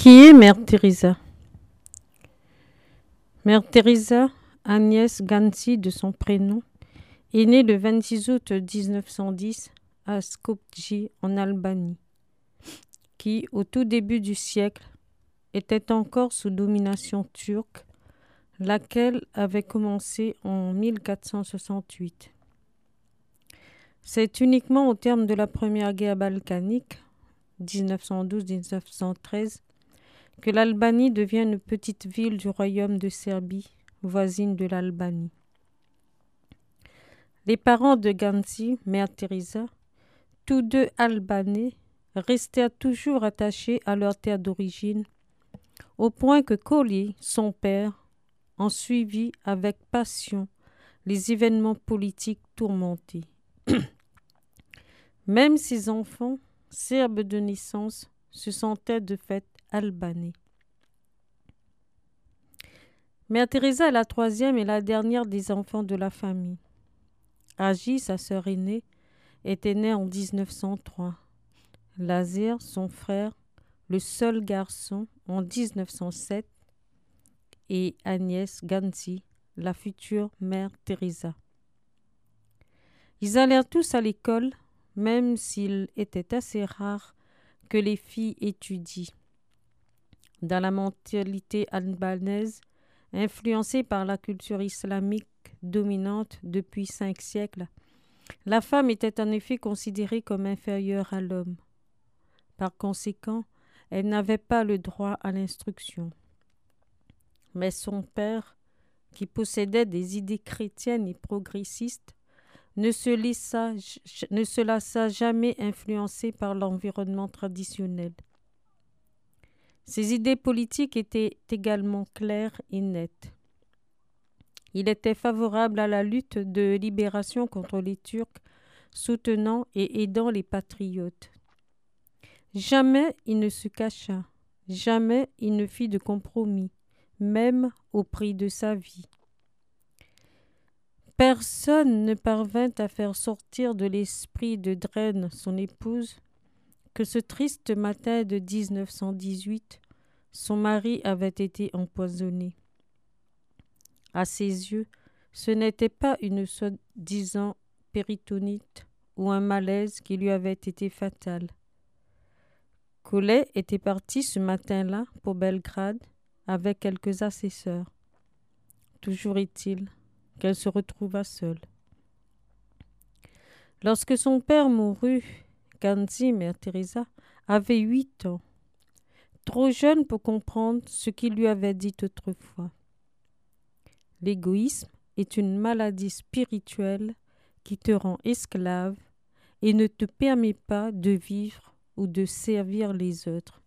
Qui est Mère Teresa? Mère Teresa, Agnès Ganci de son prénom, est née le 26 août 1910 à Skopje en Albanie, qui, au tout début du siècle, était encore sous domination turque, laquelle avait commencé en 1468. C'est uniquement au terme de la Première Guerre balkanique, 1912-1913, que l'Albanie devient une petite ville du royaume de Serbie, voisine de l'Albanie. Les parents de Ganci, Mère Teresa, tous deux albanais, restèrent toujours attachés à leur terre d'origine, au point que Collier, son père, en suivit avec passion les événements politiques tourmentés. Même ses enfants, serbes de naissance, se sentaient de fait albanais. Mère Teresa est la troisième et la dernière des enfants de la famille. Agi, sa sœur aînée, était née en 1903. Lazare, son frère, le seul garçon, en 1907, et Agnès Ganci, la future Mère Teresa. Ils allèrent tous à l'école, même s'il était assez rare que les filles étudient. Dans la mentalité albanaise, influencée par la culture islamique dominante depuis 5 siècles, la femme était en effet considérée comme inférieure à l'homme. Par conséquent, elle n'avait pas le droit à l'instruction. Mais son père, qui possédait des idées chrétiennes et progressistes, ne se laissa jamais influencer par l'environnement traditionnel. Ses idées politiques étaient également claires et nettes. Il était favorable à la lutte de libération contre les Turcs, soutenant et aidant les patriotes. Jamais il ne se cacha, jamais il ne fit de compromis, même au prix de sa vie. Personne ne parvint à faire sortir de l'esprit de Drène, son épouse, que ce triste matin de 1918, son mari avait été empoisonné. À ses yeux, ce n'était pas une soi-disant péritonite ou un malaise qui lui avait été fatal. Collet était parti ce matin-là pour Belgrade avec quelques assesseurs. Toujours est-il qu'elle se retrouva seule. Lorsque son père mourut, Ganci, Mère Teresa, avait 8 ans, trop jeune pour comprendre ce qu'il lui avait dit autrefois. L'égoïsme est une maladie spirituelle qui te rend esclave et ne te permet pas de vivre ou de servir les autres.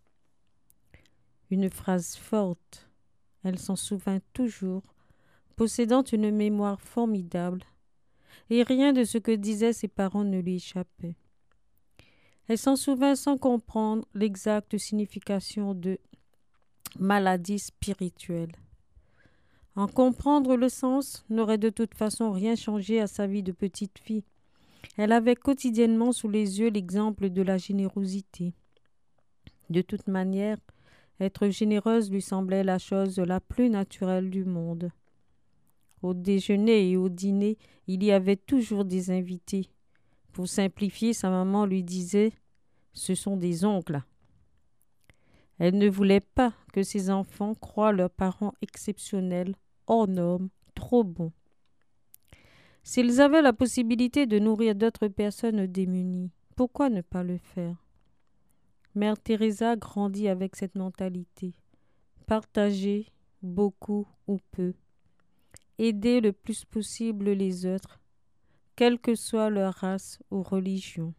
Une phrase forte, elle s'en souvint toujours, possédant une mémoire formidable, et rien de ce que disaient ses parents ne lui échappait. Elle s'en souvint sans comprendre l'exacte signification de maladie spirituelle. En comprendre le sens n'aurait de toute façon rien changé à sa vie de petite fille. Elle avait quotidiennement sous les yeux l'exemple de la générosité. De toute manière, être généreuse lui semblait la chose la plus naturelle du monde. Au déjeuner et au dîner, il y avait toujours des invités. Pour simplifier, sa maman lui disait « Ce sont des oncles ». Elle ne voulait pas que ses enfants croient leurs parents exceptionnels, hors normes, trop bons. S'ils avaient la possibilité de nourrir d'autres personnes démunies, pourquoi ne pas le faire? Mère Teresa grandit avec cette mentalité. Partager, beaucoup ou peu. Aider le plus possible les autres, quelle que soit leur race ou religion.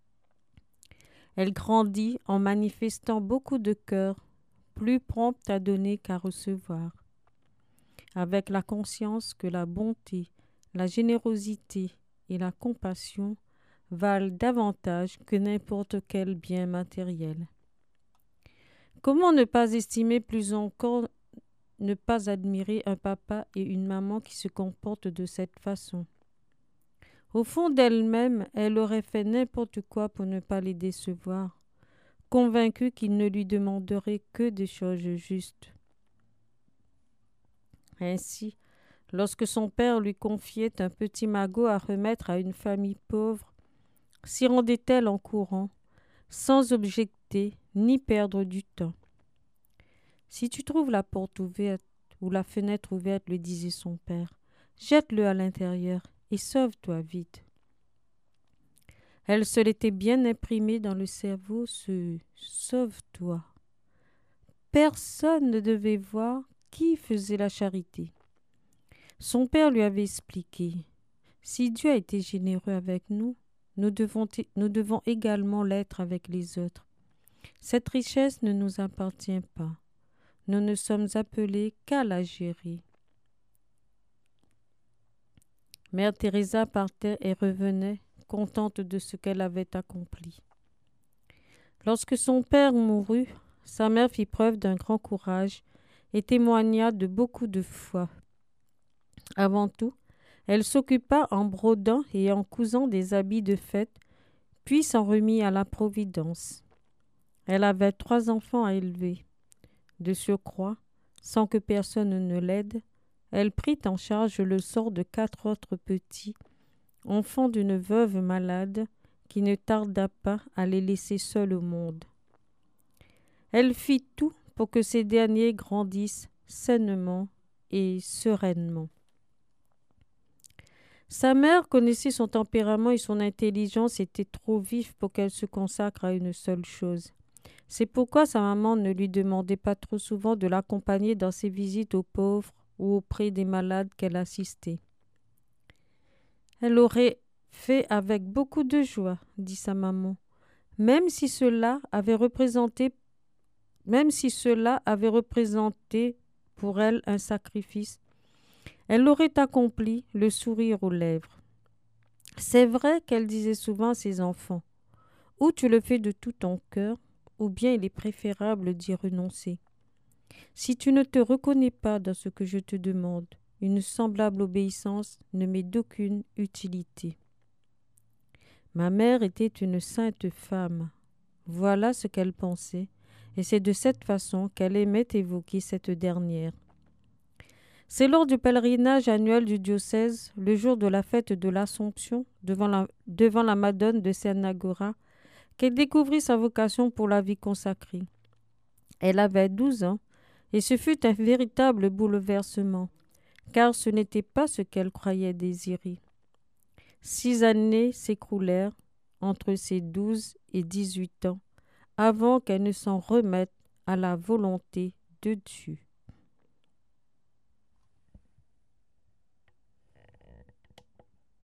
Elle grandit en manifestant beaucoup de cœur, plus prompte à donner qu'à recevoir, avec la conscience que la bonté, la générosité et la compassion valent davantage que n'importe quel bien matériel. Comment ne pas estimer plus encore, ne pas admirer un papa et une maman qui se comportent de cette façon? Au fond d'elle-même, elle aurait fait n'importe quoi pour ne pas les décevoir. convaincu qu'il ne lui demanderait que des choses justes. Ainsi, lorsque son père lui confiait un petit magot à remettre à une famille pauvre, s'y rendait-elle en courant, sans objecter ni perdre du temps. Si tu trouves la porte ouverte ou la fenêtre ouverte, lui disait son père, jette-le à l'intérieur et sauve-toi vite. Elle se l'était bien imprimé dans le cerveau, ce sauve-toi. Personne ne devait voir qui faisait la charité. Son père lui avait expliqué, si Dieu a été généreux avec nous, nous devons également l'être avec les autres. Cette richesse ne nous appartient pas. Nous ne sommes appelés qu'à la gérer. Mère Teresa partait et revenait, contente de ce qu'elle avait accompli. Lorsque son père mourut, sa mère fit preuve d'un grand courage et témoigna de beaucoup de foi. Avant tout, elle s'occupa en brodant et en cousant des habits de fête, puis s'en remit à la Providence. Elle avait 3 enfants à élever. De surcroît, sans que personne ne l'aide, elle prit en charge le sort de 4 autres petits, enfants d'une veuve malade qui ne tarda pas à les laisser seuls au monde. Elle fit tout pour que ces derniers grandissent sainement et sereinement. Sa mère connaissait son tempérament et son intelligence était trop vive pour qu'elle se consacre à une seule chose. C'est pourquoi sa maman ne lui demandait pas trop souvent de l'accompagner dans ses visites aux pauvres ou auprès des malades qu'elle assistait. Elle l'aurait fait avec beaucoup de joie, dit sa maman, même si cela avait représenté pour elle un sacrifice. Elle l'aurait accompli, le sourire aux lèvres. C'est vrai qu'elle disait souvent à ses enfants, ou tu le fais de tout ton cœur, ou bien il est préférable d'y renoncer. Si tu ne te reconnais pas dans ce que je te demande, une semblable obéissance ne m'est d'aucune utilité. Ma mère était une sainte femme. Voilà ce qu'elle pensait, et c'est de cette façon qu'elle aimait évoquer cette dernière. C'est lors du pèlerinage annuel du diocèse, le jour de la fête de l'Assomption, devant la Madone de Cernagoura, qu'elle découvrit sa vocation pour la vie consacrée. Elle avait 12 ans, et ce fut un véritable bouleversement, car ce n'était pas ce qu'elle croyait désirer. 6 années s'écoulèrent entre ses 12 et 18 ans, avant qu'elle ne s'en remette à la volonté de Dieu.